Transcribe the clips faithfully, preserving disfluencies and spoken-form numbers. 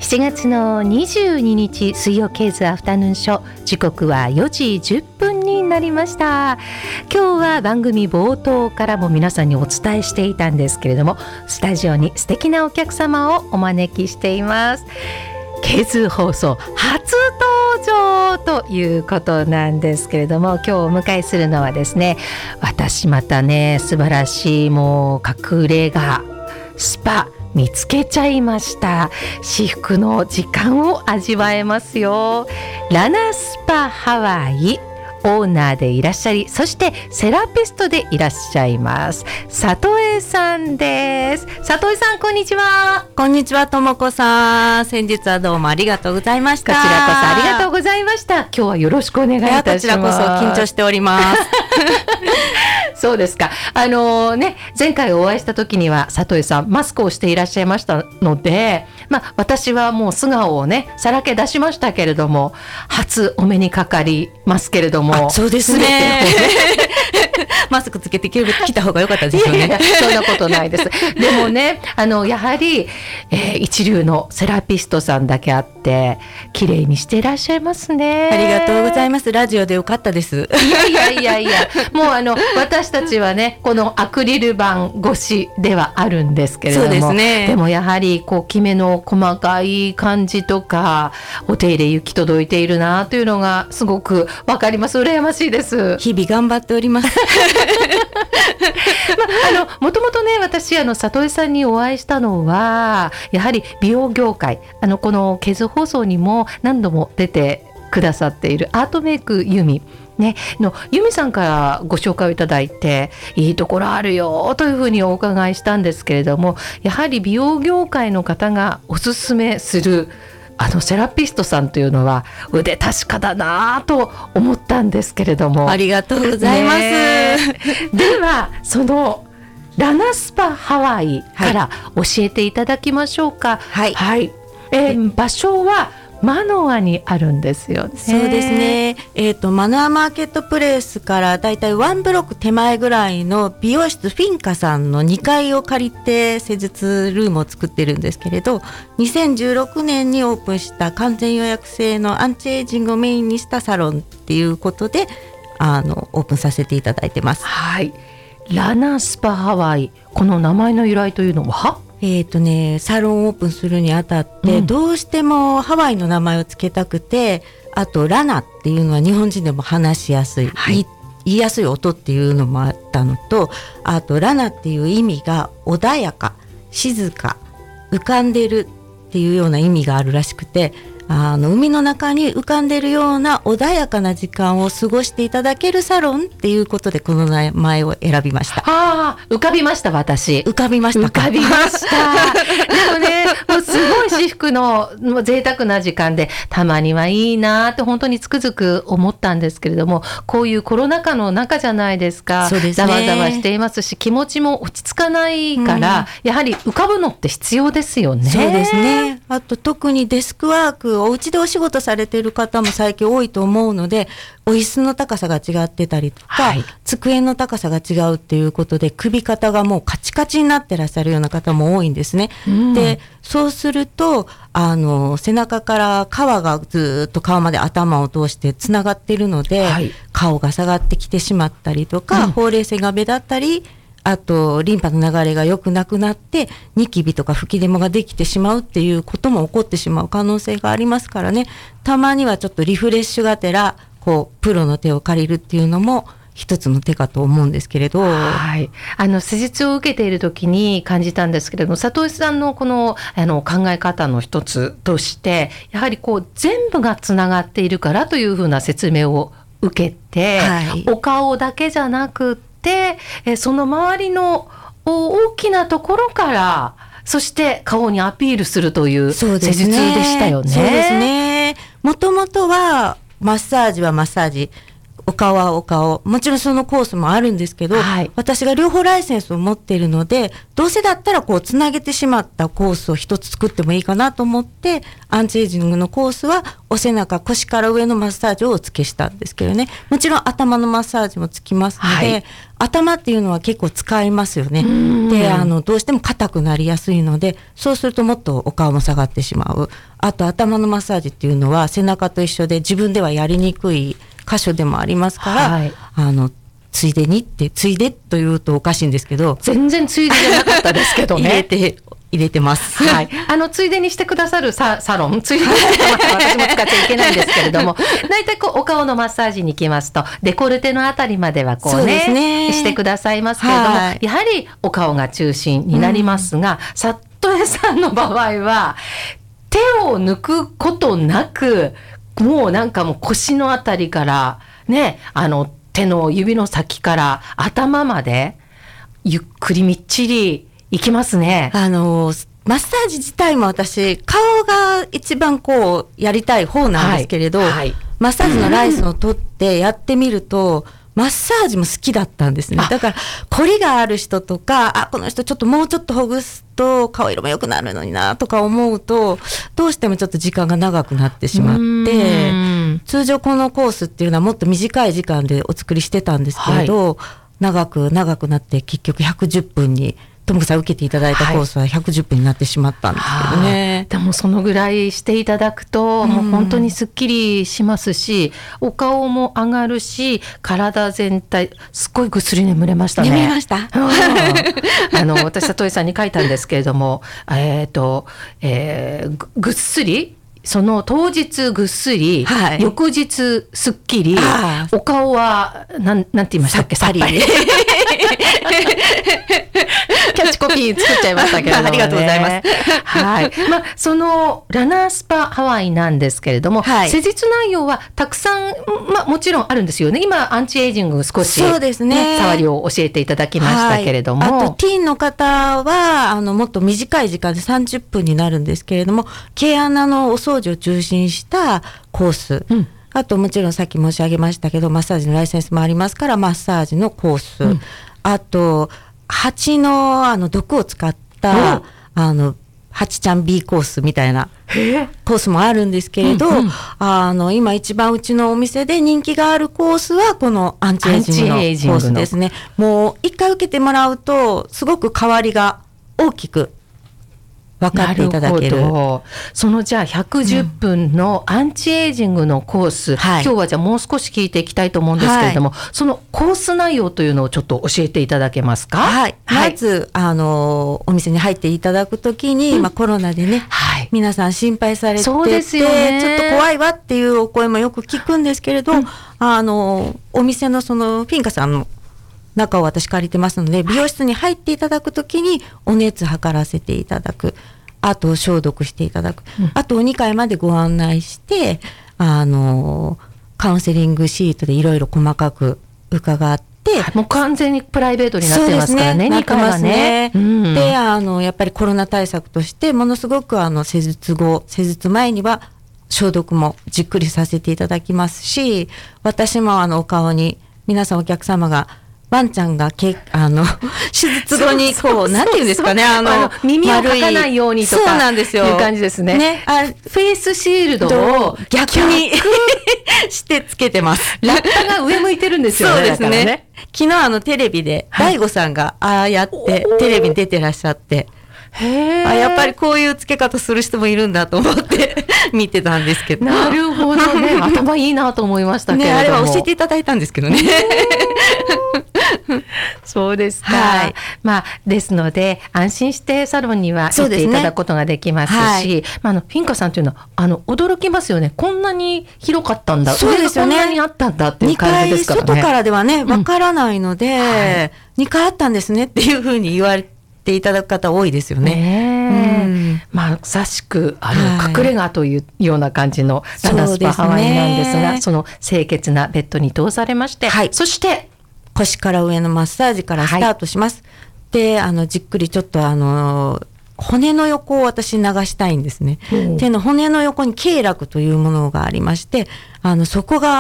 しちがつのにじゅうににち水曜ケーズアフタヌーンショー、時刻はよじじゅっぷんになりました。今日は番組冒頭からも皆さんにお伝えしていたんですけれども、スタジオに素敵なお客様をお招きしています。ケーズ放送初登場ということなんですけれども、今日お迎えするのはですね、私またね素晴らしいもう隠れ家スパ見つけちゃいました。至福の時間を味わえますよ。ラナスパハワイオーナーでいらっしゃり、そしてセラピストでいらっしゃいます里江さんです。里江さん、こんにちは。 こんにちは、ともこさん。先日はどうもありがとうございました。 こちらこそありがとうございました。今日はよろしくお願いいたします。 こちらこそ緊張しておりますそうですか。あのー、ね前回お会いした時には里江さんマスクをしていらっしゃいましたので、まあ、私はもう素顔をねさらけ出しましたけれども、初お目にかかりますけれども。 そうですねマスクつけてきた方が良かったですよね。いやいや、 そんなことないです。でもね、あのやはり、えー、一流のセラピストさんだけあって綺麗にしていらっしゃいますね。 ありがとうございます。ラジオでよかったです。 いやいやいやいや、もうあの私たちはねこのアクリル板越しではあるんですけれども、 そうですね、 でもやはりこうきめの細かい感じとかお手入れ行き届いているなというのがすごくわかります。羨ましいです。 日々頑張っておりますまあ、あのもともとね私あの里江さんにお会いしたのはやはり美容業界、あのこのケーズ放送にも何度も出てくださっているアートメイクユミね、のユミさんからご紹介をいただいて、いいところあるよというふうにお伺いしたんですけれども、やはり美容業界の方がおすすめするあのセラピストさんというのは腕確かだなと思ったんですけれども。 ありがとうございます、ね、 ではそのラナスパハワイから教えていただきましょうか。 はい、 はい、えー、場所はマノアにあるんですよね。 そうですね、えーと、マノアマーケットプレイスからだいたいワンブロック手前ぐらいの美容室フィンカさんのにかいを借りて施術ルームを作ってるんですけれど、にせんじゅうろくねんにオープンした完全予約制のアンチエイジングをメインにしたサロンっていうことであのオープンさせていただいてます。 はい、ラナスパハワイ、この名前の由来というのはえーとね、サロンオープンするにあたって、うん、どうしてもハワイの名前をつけたくて、あとラナっていうのは日本人でも話しやすい、はい、言いやすい音っていうのもあったのと、あとラナっていう意味が穏やか、静か、浮かんでるっていうような意味があるらしくて、あの海の中に浮かんでるような穏やかな時間を過ごしていただけるサロンっていうことでこの名前を選びました。 あー、浮かびました。私浮かびましたか。 浮かびましたでもね、もうすごい至福のもう贅沢な時間で、たまにはいいなって本当につくづく思ったんですけれども、こういうコロナ禍の中じゃないですか。 そうですね、 ざわざわしていますし気持ちも落ち着かないから、うん、やはり浮かぶのって必要ですよね。 そうですね。あと特にデスクワーク、お家でお仕事されている方も最近多いと思うので、お椅子の高さが違ってたりとか、はい、机の高さが違うっていうことで首肩がもうカチカチになってらっしゃるような方も多いんですね、うん、でそうするとあの背中から皮がずっと顔まで頭を通してつながっているので、はい、顔が下がってきてしまったりとか、うん、ほうれい線が目立ったり、あとリンパの流れが良くなくなってニキビとか吹き出物ができてしまうっていうことも起こってしまう可能性がありますからね。たまにはちょっとリフレッシュがてらこうプロの手を借りるっていうのも一つの手かと思うんですけれど、 はい、あの施術を受けている時に感じたんですけれども、里江さんのこの、あの考え方の一つとして、やはりこう全部がつながっているからというふうな説明を受けて、はい、お顔だけじゃなくてえその周りの大きなところからそして顔にアピールするという施術でしたよね。 そうですね。もともとはマッサージはマッサージ、 お顔はお顔、もちろんそのコースもあるんですけど、はい、私が両方ライセンスを持っているので、どうせだったらこうつなげてしまったコースを一つ作ってもいいかなと思って、アンチエイジングのコースはお背中、腰から上のマッサージをお付けしたんですけどね、もちろん頭のマッサージもつきますので、はい、頭っていうのは結構使いますよね。で、あのどうしても硬くなりやすいので、そうするともっとお顔も下がってしまう。あと頭のマッサージっていうのは背中と一緒で自分ではやりにくい箇所でもありますから、はい、あのついでにってついでというとおかしいんですけど、 全然ついでじゃなかったですけどね入れて入れてます、 はい、あのついでにしてくださる サ, サロンついでに私も使っちゃいけないんですけれども大体こうお顔のマッサージに行きますとデコルテのあたりまではこう ね, ねしてくださいますけれども、はい、やはりお顔が中心になりますが、うん、里江さんの場合は手を抜くことなくもうなんかもう腰のあたりからね、あの手の指の先から頭までゆっくりみっちりいきますね。 あのマッサージ自体も私顔が一番こうやりたい方なんですけれど、はいはい、マッサージのライセンスを取ってやってみると、うん、マッサージも好きだったんですね。だから凝りがある人とか、あこの人ちょっともうちょっとほぐすと顔色も良くなるのになとか思うと、どうしてもちょっと時間が長くなってしまって、通常このコースっていうのはもっと短い時間でお作りしてたんですけれど、はい、長く長くなって結局ひゃくじゅっぷんにともこさん受けていただいたコースはひゃくじゅっぷんになってしまったんですけどね、 はい、でもそのぐらいしていただくと、うん、もう本当にすっきりしますし、お顔も上がるし、体全体すっごいぐっすり眠れましたね。 眠れました、うん、 あの私里江さんに書いたんですけれどもえっと、えー、ぐ, ぐっすりその当日ぐっすり、はい、翌日すっきり、お顔はなん、なんて言いましたっけ、さっぱりキャッチコピー作っちゃいましたけれども、ね、 ありがとうございます、 はいまあ、そのラナースパハワイなんですけれども、はい、施術内容はたくさん、まあ、もちろんあるんですよね。今アンチエイジング少し、 そうですね、 触りを教えていただきましたけれども、 はい、あとティーンの方はあのもっと短い時間でさんじゅっぷんになるんですけれども、毛穴のお掃除を中心したコース、うん、あともちろんさっき申し上げましたけどマッサージのライセンスもありますからマッサージのコース、うん、あと蜂 の, あの毒を使った、うん、あの蜂ちゃん B コースみたいなコースもあるんですけれど、うんうん、あの今一番うちのお店で人気があるコースはこのアンチエイジングのコースですね。もう一回受けてもらうとすごく変わりが大きく分かっていただける。 そのじゃあひゃくじゅっぷんのアンチエイジングのコース、うん、今日はじゃあもう少し聞いていきたいと思うんですけれども、はい、そのコース内容というのをちょっと教えていただけますか。 はい、まずあのお店に入っていただくときに、うんまあ、コロナでね、はい、皆さん心配されてて、 そうですよね、 ちょっと怖いわっていうお声もよく聞くんですけれど、うん、あのお店のそのフィンカさんの中を私借りてますので、美容室に入っていただくときにお熱測らせていただく、あと消毒していただく、うん、あとにかいまでご案内してあのカウンセリングシートでいろいろ細かく伺って、 もう完全にプライベートになってますからね、にかいはね。 うん、であのやっぱりコロナ対策としてものすごくあの施術後施術前には消毒もじっくりさせていただきますし、私もあのお顔に皆さんお客様がワンちゃんがけあの手術後にこうなんていうんですかね、あのあの耳をかかないようにとかそうなんですよいう感じですね。ね、あフェイスシールドを逆にしてつけてます。 ラッパが上向いてるんですよね。 そうですね。 だからね、 昨日あのテレビで大悟さんがああやってテレビに出てらっしゃって。 へあやっぱりこういうつけ方する人もいるんだと思って見てたんですけど。 なるほどね。頭いいなと思いましたけれども、 ね、あれは教えていただいたんですけどね。 そうですか、はい、まあ、ですので安心してサロンには行っていただくことができますし、はい、まあ、あのフィンカさんというのはあの驚きますよね。こんなに広かったんだ、 そうですよね、 こんなにあったんだっていう感じですからね。 にかい外からではねわからないので、うんはい、にかいあったんですねっていうふうに言われていただく方多いですよね。 ね、うん、まあ、まさしくあの、はい、隠れ家というような感じのラナスパハワイなんですが、 そ, その清潔なベッドに通されまして、はい、そして腰から上のマッサージからスタートします、はい、であのじっくりちょっとあの骨の横を私流したいんですね。手の骨の横に経絡というものがありまして、あのそこが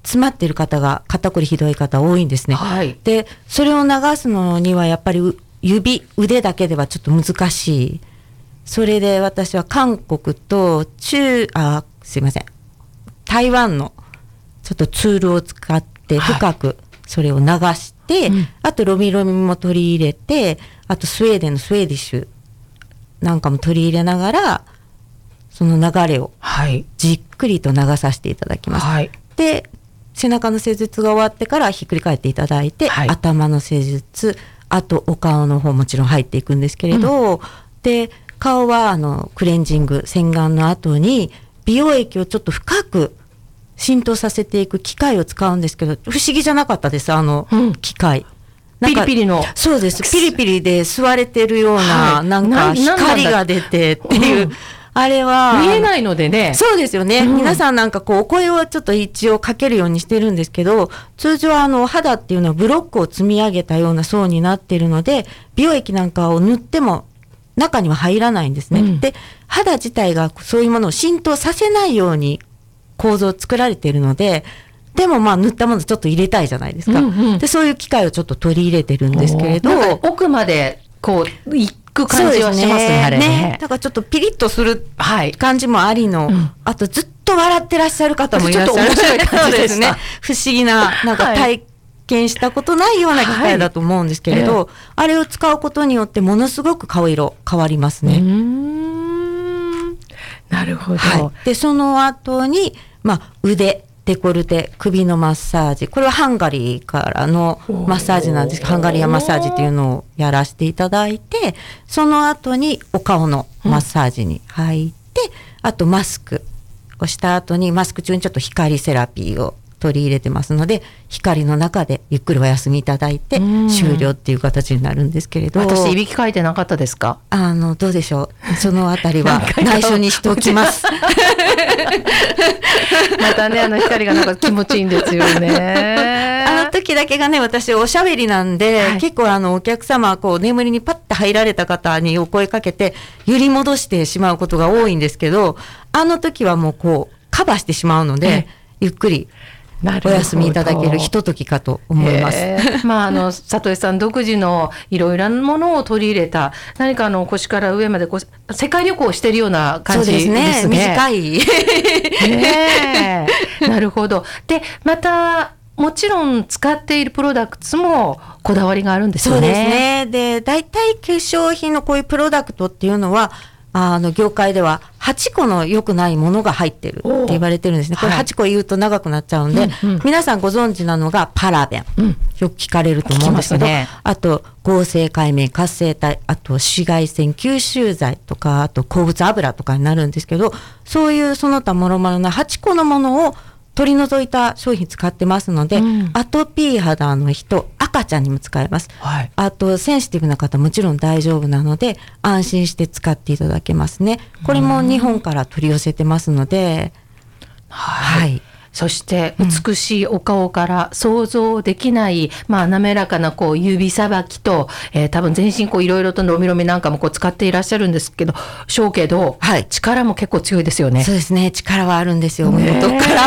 詰まっている方が肩こりひどい方多いんですね、 はい、 でそれを流すのにはやっぱり指腕だけではちょっと難しい。それで私は韓国と中あすいません台湾のちょっとツールを使って深くそれを流して、はいうん、あとロミロミも取り入れて、あとスウェーデンのスウェーディッシュなんかも取り入れながらその流れをじっくりと流させていただきます、はい、で背中の施術が終わってからひっくり返っていただいて、はい、頭の施術、あとお顔の方もちろん入っていくんですけれど、うん、で顔はあのクレンジング洗顔の後に美容液をちょっと深く浸透させていく機械を使うんですけど、不思議じゃなかったです、あの機械、うん、なんかピリピリのそうです、ピリピリで吸われてるような、はい、なんか光が出てっていう、うん、あれは見えないのでね。 そうですよね、うん、皆さんなんかこうお声をちょっと一応かけるようにしてるんですけど、通常あの肌っていうのはブロックを積み上げたような層になっているので、美容液なんかを塗っても中には入らないんですね、うん、で肌自体がそういうものを浸透させないように構造を作られているので、でもまあ塗ったものちょっと入れたいじゃないですか、うんうん、でそういう機械をちょっと取り入れてるんですけれど、 奥までこういく感じはします ね, ね, あれ ね, ねだからちょっとピリッとする感じもありの、はいうん、あとずっと笑ってらっしゃる方もいらっしゃる、ちょっと面白い感じですね不思議ななんか体験したことないような機械だと思うんですけれど、はいえー、あれを使うことによってものすごく顔色変わりますね。うーんなるほど、 はい、でその後に、まあ、腕デコルテ首のマッサージ、これはハンガリーからのマッサージなんですけど、ハンガリアマッサージっていうのをやらせていただいて、その後にお顔のマッサージに入って、うん、あとマスクをした後にマスク中にちょっと光セラピーを取り入れてますので、光の中でゆっくりお休みいただいて終了っていう形になるんですけれど、 私いびきかいてなかったですか？ あのどうでしょう、そのあたりは内緒にしておきますまたねあの光がなんか気持ちいいんですよねあの時だけがね、私おしゃべりなんで、はい、結構あのお客様こう眠りにパッて入られた方にお声かけて揺り戻してしまうことが多いんですけど、あの時はもうこうカバーしてしまうので、ゆっくりお休みいただけるひとときかと思います。 まああの里江さん独自のいろいろなものを取り入れた、何かあの腰から上までこう世界旅行をしているような感じですね。 そうですね、短いねなるほど。でまたもちろん使っているプロダクツもこだわりがあるんですよね。 そうですね。で大体化粧品のこういうプロダクトっていうのはあの業界でははちこの良くないものが入ってるって言われてるんですね。これはちこ言うと長くなっちゃうんで、はいうんうん、皆さんご存知なのがパラベン、うん、よく聞かれると思うんですけど、ね、あと合成界面活性体、あと紫外線吸収剤とか、あと鉱物油とかになるんですけど、そういうその他もろもろなはちこのものを取り除いた商品使ってますので、うん、アトピー肌の人、赤ちゃんにも使えます、はい、あとセンシティブな方もちろん大丈夫なので安心して使っていただけますね。これも日本から取り寄せてますので、 はい、はい、そして美しいお顔から想像できない、うん、まあ、滑らかなこう指さばきと、えー、多分全身こういろいろとロミロミなんかもこう使っていらっしゃるんですけどしょうけど、はい、力も結構強いですよね。 そうですね、力はあるんですよ、ね、元から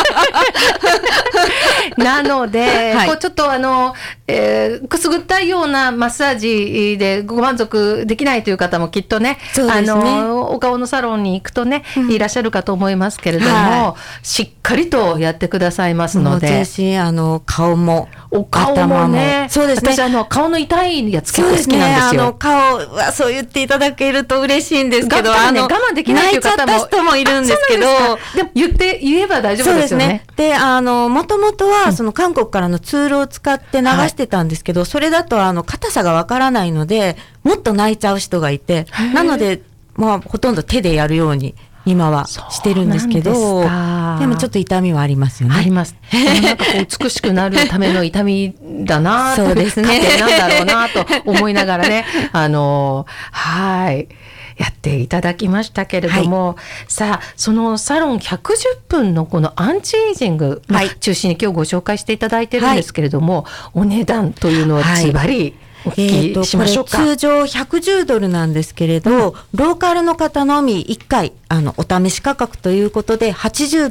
なので、はい、こうちょっとあの、えー、くすぐったいようなマッサージでご満足できないという方もきっと ね, そうですね、 あのお顔のサロンに行くとね、うん、いらっしゃるかと思いますけれども、はい、しっかりとやってくださいますので、 もう全身あの顔もお顔もね、 そうですね、 私あの顔の痛いやつ結構好きなんですよ。 そうですね、あの顔はそう言っていただけると嬉しいんですけど、 我慢、ね、我慢できないという方も泣いちゃった人もいるんですけど、 でも言って言えば大丈夫ですよね。 そうですね。で、あのもともとはその韓国からのツールを使って流してたんですけど、はい、それだとあの硬さがわからないのでもっと泣いちゃう人がいて、なのでまあほとんど手でやるように今はしてるんですけど、 で, でもちょっと痛みはありますよね。 あります。なんかこう美しくなるための痛みだなそうですね、 過程なんだろうなと思いながらねあのはいやっていただきましたけれども、はい、さあそのサロンひゃくじゅっぷんのこのアンチエイジング、はい、まあ、中心に今日ご紹介していただいてるんですけれども、はい、お値段というのはズバリお聞きしましょうか。 えー、とこれ通常ひゃくじゅうドルなんですけれど、うん、ローカルの方のみいっかいあのお試し価格ということではちじゅうドル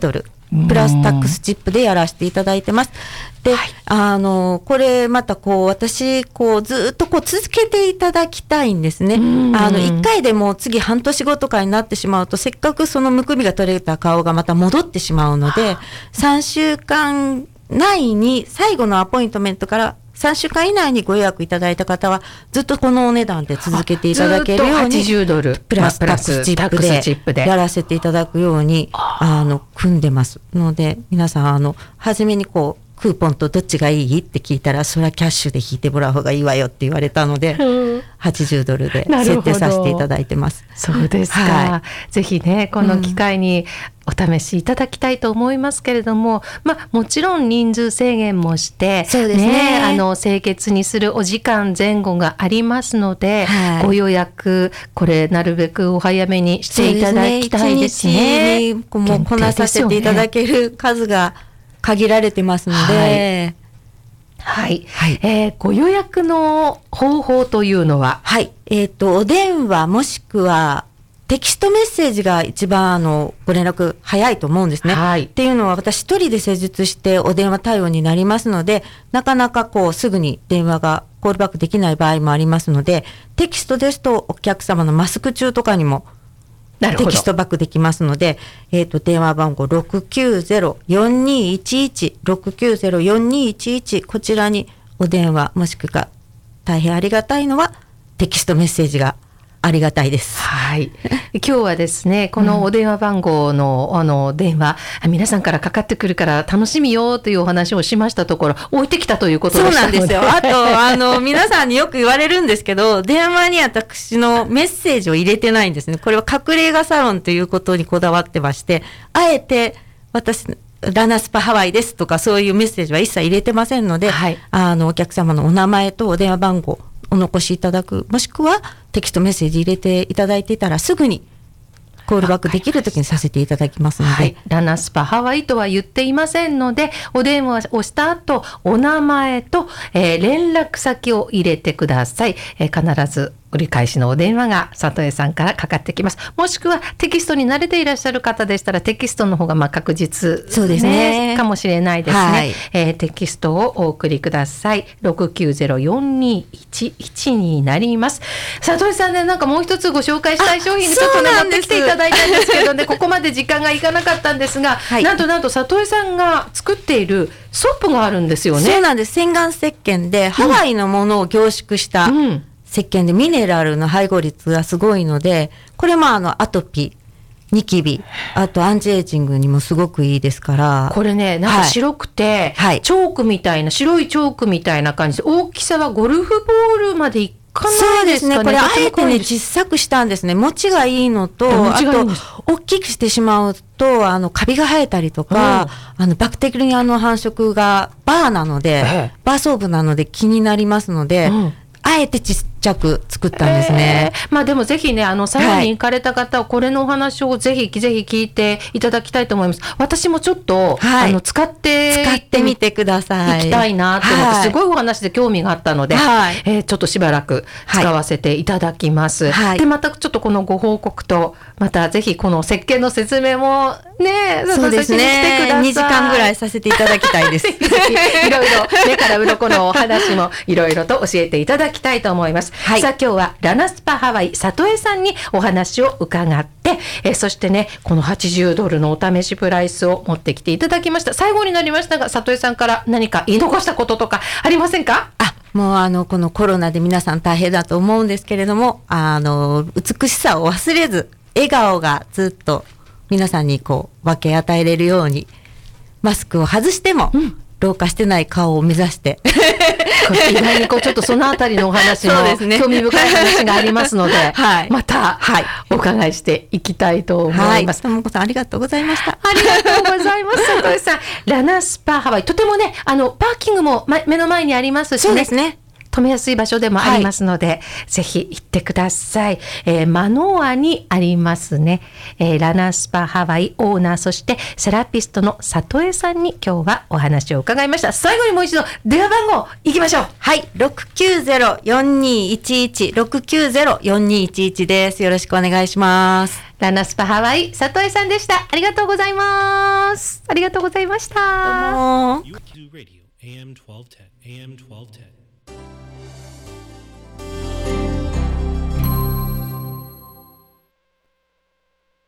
プラスタックスチップでやらせていただいてます。で、はい、あのこれまたこう私こうずっとこう続けていただきたいんですね。あのいっかいでも次半年後とかになってしまうとせっかくそのむくみが取れた顔がまた戻ってしまうので、さんしゅうかん内に最後のアポイントメントからさんしゅうかん以内にご予約いただいた方はずっとこのお値段で続けていただけるようにはちじゅうドルプラスタックスチップでやらせていただくようにあの組んでますので、皆さんあの初めにこうクーポンとどっちがいいって聞いたらそれはキャッシュで引いてもらう方がいいわよって言われたので、うん、はちじゅうドルで設定させていただいてます。 そうですか、はい、ぜひねこの機会にお試しいただきたいと思いますけれども、うん、まあ、もちろん人数制限もしてそうですね、 ね、あの清潔にするお時間前後がありますので、はい、ご予約これなるべくお早めにしていただきたいですね。 いちにちにもうこなさせていただける数が限られてますので、 はい、はい、えー、ご予約の方法というのは、 はい、えーと、お電話もしくはテキストメッセージが一番あのご連絡早いと思うんですね、はい、っていうのは私一人で施術してお電話対応になりますので、なかなかこうすぐに電話がコールバックできない場合もありますので、テキストですとお客様のマスク中とかにもテキストバックできますので、えーと、電話番号 ろくきゅうゼロ よんにいちいち ろくきゅうゼロ よんにいちいち こちらにお電話もしくは大変ありがたいのはテキストメッセージがありがたいです。 はい、今日はですねこのお電話番号の、うん、あの電話皆さんからかかってくるから楽しみよというお話をしましたところ置いてきたということでしたので、 そうなんですよ。あとあの皆さんによく言われるんですけど電話に私のメッセージを入れてないんですね。これは隠れ家サロンということにこだわってまして、あえて私ラナスパハワイですとかそういうメッセージは一切入れてませんので、はい、あのお客様のお名前とお電話番号お残しいただく、もしくはテキストメッセージ入れていただいていたらすぐにコールバックできるときにさせていただきますので、はい、 ラナスパハワイとは言っていませんのでお電話をした後お名前と、えー、連絡先を入れてください、えー、必ず折り返しのお電話が里江さんからかかってきます。もしくはテキストに慣れていらっしゃる方でしたらテキストの方がまあ確実、ね、 そうですね、 かもしれないですね、はい、えー、テキストをお送りください。ろくきゅうゼロ よんにいちいちになります。里江さんね、なんかもう一つご紹介したい商品にちょっとね持ってきていただいたんですけどねここまで時間がいかなかったんですが、はい、なんとなんと里江さんが作っているソープがあるんですよね。 そうなんです。洗顔石鹸でハワイのものを凝縮した、うんうん、石鹸でミネラルの配合率がすごいので、これもあのアトピー、ニキビ、あとアンチエイジングにもすごくいいですから。 これね、なんか白くて、はい、チョークみたいな、白いチョークみたいな感じで、大きさはゴルフボールまでいかないですかね。 そうですね。これあえてね小さくしたんですね。持ちがいいのと、あと大きくしてしまうとあのカビが生えたりとか、うん、あのバクテリアの繁殖がバーなので、ええ、バーソープなので気になりますので。うん、あえてちっちゃく作ったんですね、 えー、まあでもぜひねあのサロンに行かれた方はこれのお話をぜひぜひ聞いていただきたいと思います。私もちょっと、はい、あの使って使ってみてください。 行きたいなと思って、はい、すごいお話で興味があったので、はい、えー、ちょっとしばらく使わせていただきます、はい、でまたちょっとこのご報告とまたぜひこの石鹸の説明もね、 そうですね、にじかんぐらいさせていただきたいですいろいろ目から鱗のお話もいろいろと教えていただきたいと思います、はい、さあ今日はラナスパハワイ里江さんにお話を伺って、えそしてねこのはちじゅうドルのお試しプライスを持ってきていただきました。最後になりましたが里江さんから何か言い残したこととかありませんか？ あもうあのこのコロナで皆さん大変だと思うんですけれども、あの美しさを忘れず笑顔がずっと皆さんにこう分け与えれるようにマスクを外しても、うん、老化してない顔を目指して意外にこうちょっとそのあたりのお話も興味深い話がありますのではい、また、はい、お伺いしていきたいと思います。 ともこさんありがとうございました。 ありがとうございます里江さんラナスパハワイとてもねあのパーキングも、ま、目の前にありますしね。 そうですね。 とめやすい場所でもありますので、はい、ぜひ行ってください。えー、マノアにありますね、えー、ラナスパハワイオーナー、そしてセラピストの里江さんに今日はお話を伺いました。最後にもう一度電話番号いきましょう。 はい、ろくきゅうゼロ よんにいちいち ろくきゅうゼロ よんにいちいちです。よろしくお願いします。 ラナスパハワイ里江さんでした。ありがとうございます。ありがとうございました。 どうも。 エーエム twelve ten エーエム twelve ten